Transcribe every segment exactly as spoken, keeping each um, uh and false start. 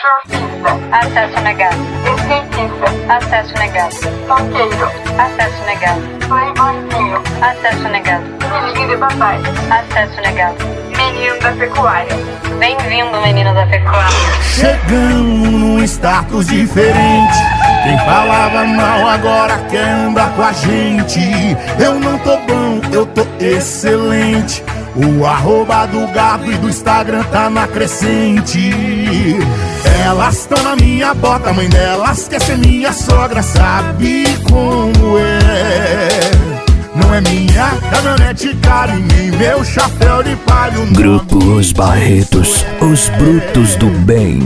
Surfista. Acesso negado. Skatista. Acesso negado. Funkeiro. Acesso negado. Playboyzinho. Acesso negado. Filhinho de papai. Acesso negado. Menino da pecuária. Bem-vindo, menino da pecuária. Chegamos num status diferente. Quem falava mal agora quer andar com a gente. Eu não tô bom, eu tô excelente. O arroba do Gado e do Instagram tá na crescente. Elas tão na minha bota, mãe delas quer ser minha sogra. Sabe como é? Não é minha caminhonete cara e nem meu chapéu de palho. Grupo Os Barretos, os brutos do bem.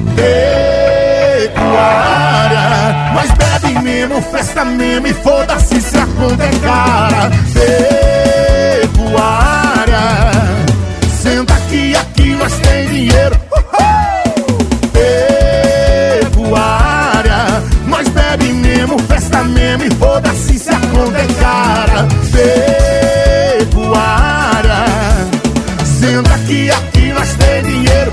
Pecuária, nós bebe mesmo, festa mesmo e foda-se se a conta é cara. Pecuária, senta aqui, aqui nós tem dinheiro. Pecuária, nós bebe mesmo, festa mesmo e foda-se se a conta é cara. Pecuária, senta aqui, aqui nós tem dinheiro.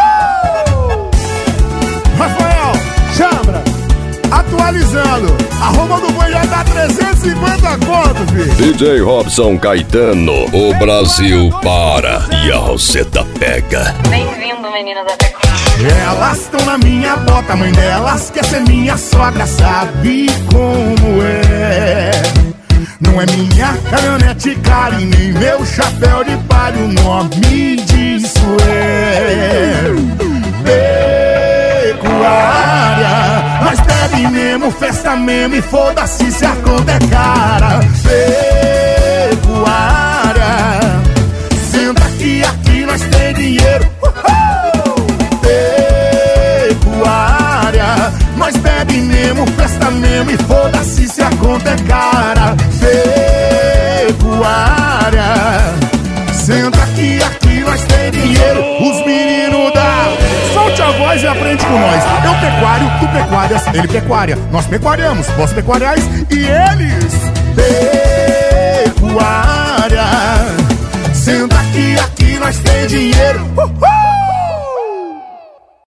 Rafael, Chambra, atualizando, a Roma do Boi já dá trezentos e cinquenta conto, filho. D J Robson Caetano, o Brasil para e a Roseta pega. Bem-vindo, menino da pecuária. Elas tão na minha bota, mãe delas quer ser minha sogra. Sabe como é? Não é minha caminhonete cara e nem meu chapéu de palho. O nome disso é pecuária. Nós bebe mesmo, festa mesmo e foda-se se a conta é cara. Pecuária, senta aqui, aqui nós tem dinheiro. Pecuária, nós bebe mesmo, festa mesmo e foda-se se a conta é cara. Pecuária, senta aqui, aqui nós tem dinheiro. Os meninos da... Solte a voz e aprende com nós. Eu pecuário, tu pecuárias, ele pecuária. Nós pecuariamos, vós pecuariais e eles...